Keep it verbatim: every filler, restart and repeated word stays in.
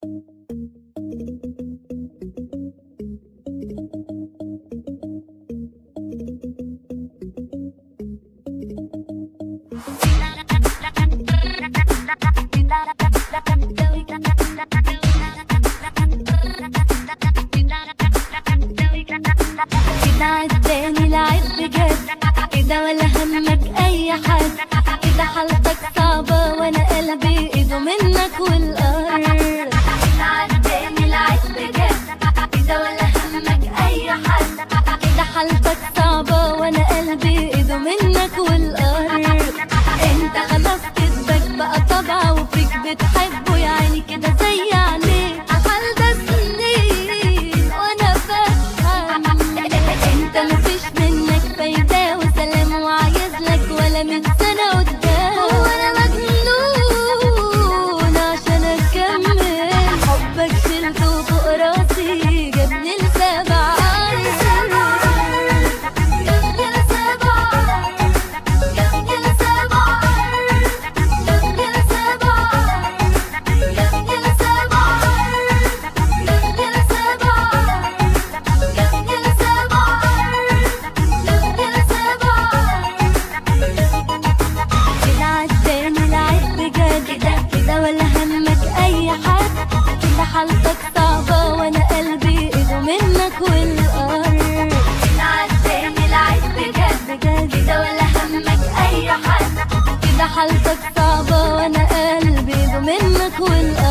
كده عداني لعب بجد، كده ولا همك اي حد، كده حالتك صعبة وانا قلبي ايده منك والارض. كده عداني لعب بجد، كده ولا همك اي حد، كده حالتك صعبة وانا قلبي ايده منك والارض. انت خلاص كدبك بقى طبع وفيك بتحبه، يعني كده زي عليك حال ده سنين وانا فاهم. انت مفيش منك فايدة وسلام وعايز لك ولا من سنة قدام، وانا مجنون عشان اكمل حبك شلته فوق راسي جابني لسبع حالتك صعبة وانا قلبي ايده منك والارض. كده عداني العيب بجد كده ولا همك اي حد، كده حالتك صعبة وانا قلبي ايده منك والارض.